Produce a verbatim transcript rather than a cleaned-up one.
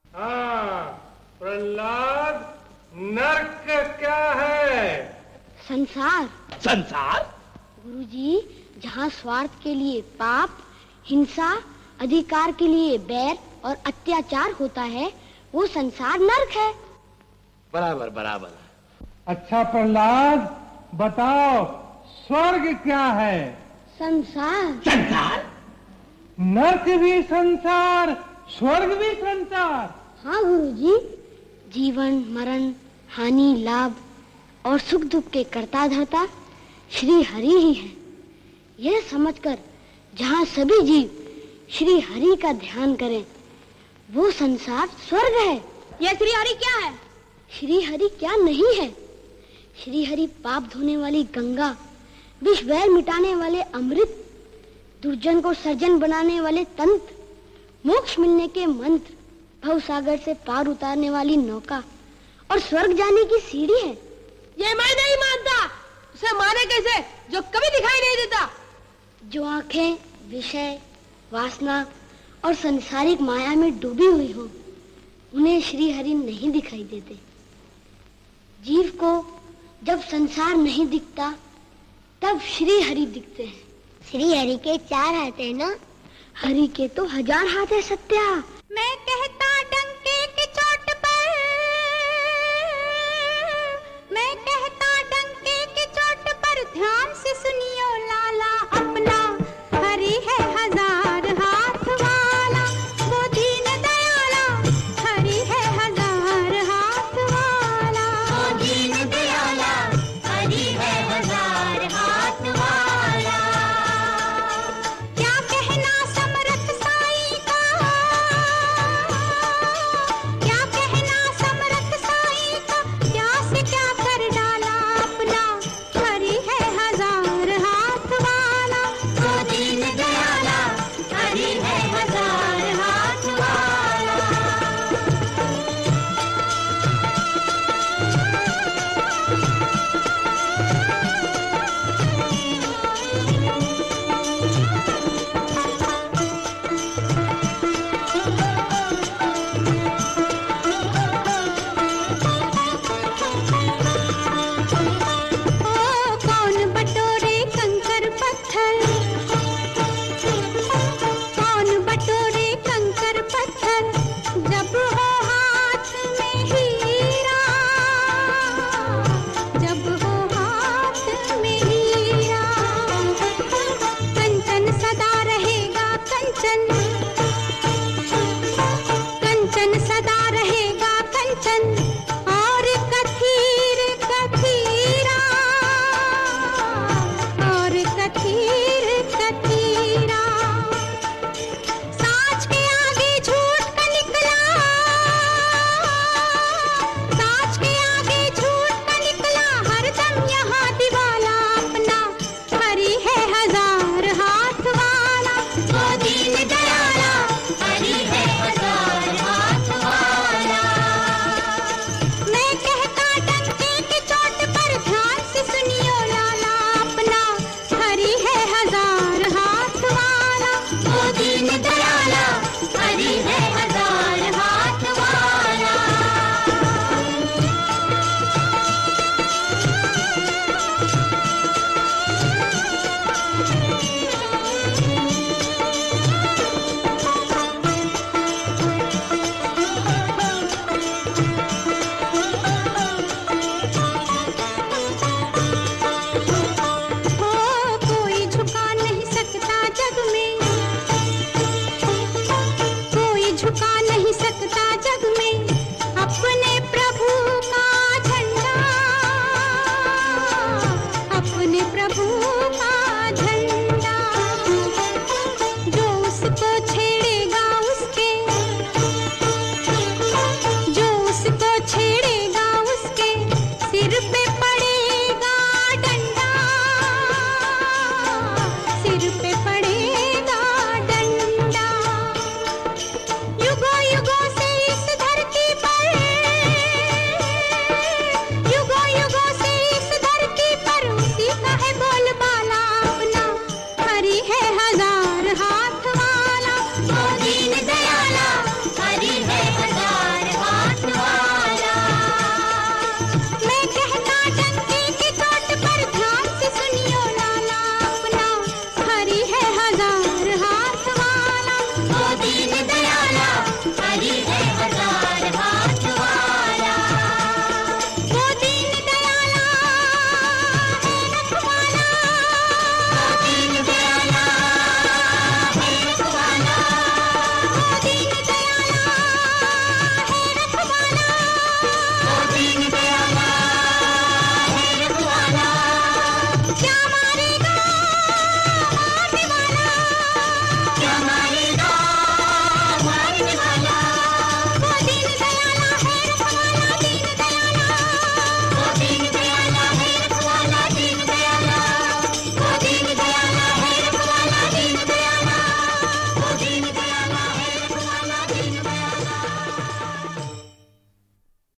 हाँ प्रहलाद, नर्क क्या है? संसार। संसार? गुरुजी, जहाँ स्वार्थ के लिए पाप, हिंसा, अधिकार के लिए बैर और अत्याचार होता है, वो संसार नर्क है। बराबर बराबर। अच्छा प्रहलाद, बताओ स्वर्ग क्या है? संसार। संसार? नर्क भी संसार, स्वर्ग भी संसार। हाँ गुरुजी, जीवन मरण, हानि लाभ और सुख दुख के कर्ता धर्ता श्री हरि ही है। यह समझकर जहाँ सभी जीव श्री हरि का ध्यान करें, वो संसार स्वर्ग है। यह श्री हरि क्या है? श्री हरि क्या नहीं है? श्री हरि पाप धोने वाली गंगा, विष वैर मिटाने वाले अमृत, दुर्जन को सर्जन बनाने वाले तंत्र, मोक्ष मिलने के मंत्र, भव सागर से पार उतारने वाली नौका और स्वर्ग जाने की सीढ़ी है। ये मैं नहीं मानता। उसे माने कैसे जो कभी दिखाई नहीं देता? जो आंखें विषय, वासना और संसारिक माया में डूबी हुई हो, उन्हें श्री हरि नहीं दिखाई देते। जीव को जब संसार नहीं दिखता, तब श्री हरि दिखते हैं। श्री हरि के चार हाथ है ना? हरि के तो हजार हाथ है सत्या। मैं कहता डंके की चोट पर, मैं कहता डंके की चोट पर, ध्यान से सुनियो लाला, अपना हरि है हजार हाथ वाला, वो दीन दयाला, हरि है हजार हाथ वाला, वो दीन दयाला, हरि है हजार हाथ वाला। क्या कहना समरथ साईं का, क्या कहना समरथ साईं का, क्या से क्या कर डाला, अपना हरि है हजार हाथ वाला, वो दीन दयाला, हरि है हजार हाथ वाला। ओ कौन बटोरे कंकर पत्थर, कौन बटोरे कंकर पत्थर, जब हो हाथ में हीरा, जब हो हाथ में हीरा, कंचन सदा रहेगा कंचन, कंचन सदा रहेगा कंचन,